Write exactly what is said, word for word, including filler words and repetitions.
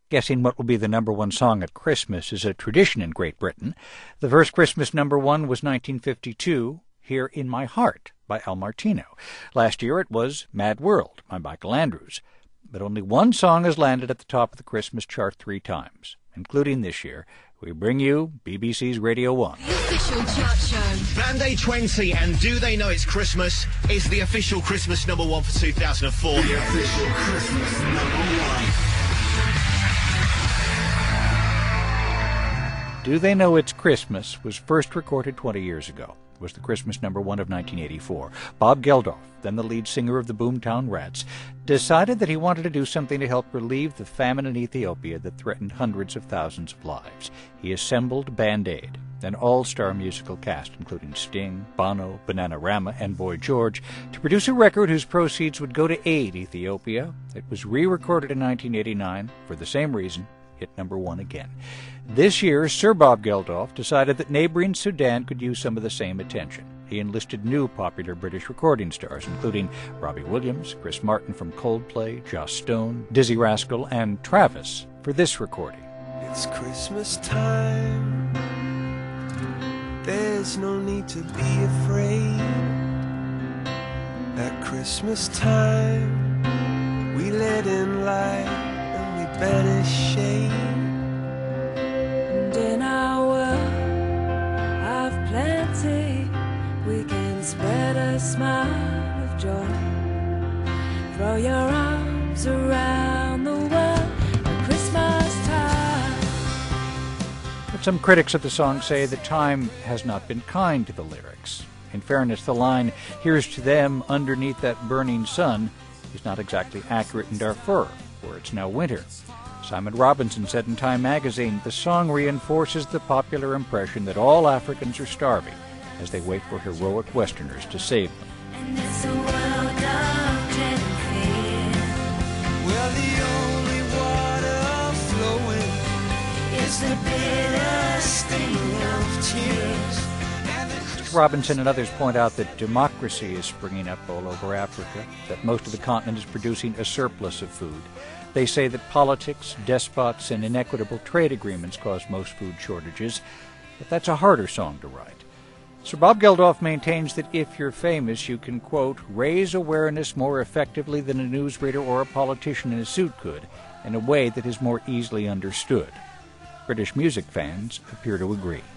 Guessing what will be the number one song at Christmas is a tradition in Great Britain. The first Christmas number one was nineteen fifty-two, Here in My Heart by Al Martino. Last year it was Mad World by Michael Andrews. But only one song has landed at the top of the Christmas chart three times, including this year. We bring you B B C's Radio one. The official chart show. Band Aid twenty and Do They Know It's Christmas is the official Christmas number one for two thousand four. The official Christmas number one. Do They Know It's Christmas was first recorded twenty years ago. It was the Christmas number one of nineteen eighty-four. Bob Geldof, then the lead singer of the Boomtown Rats, decided that he wanted to do something to help relieve the famine in Ethiopia that threatened hundreds of thousands of lives. He assembled Band Aid, an all-star musical cast including Sting, Bono, Bananarama, and Boy George, to produce a record whose proceeds would go to aid Ethiopia. It was re-recorded in nineteen eighty-nine for the same reason. Hit number one again. This year, Sir Bob Geldof decided that neighboring Sudan could use some of the same attention. He enlisted new popular British recording stars, including Robbie Williams, Chris Martin from Coldplay, Joss Stone, Dizzy Rascal, and Travis for this recording. It's Christmas time. There's no need to be afraid. At Christmas time, we let in light. Banish shade. And in our world of plenty, we can spread a smile of joy. Throw your arms around the world at Christmas time. But some critics of the song say the time has not been kind to the lyrics. In fairness, the line, "Here's to them underneath that burning sun," is not exactly accurate in Darfur, where it's now winter. Simon Robinson said in Time magazine, the song reinforces the popular impression that all Africans are starving as they wait for heroic Westerners to save them. And it's a world of dread and fear. Well, the only water flowing is the bitter sting of tears. Robinson and others point out that democracy is springing up all over Africa, that most of the continent is producing a surplus of food. They say that politics, despots, and inequitable trade agreements cause most food shortages, but that's a harder song to write. Sir Bob Geldof maintains that if you're famous, you can, quote, raise awareness more effectively than a newsreader or a politician in a suit could, in a way that is more easily understood. British music fans appear to agree.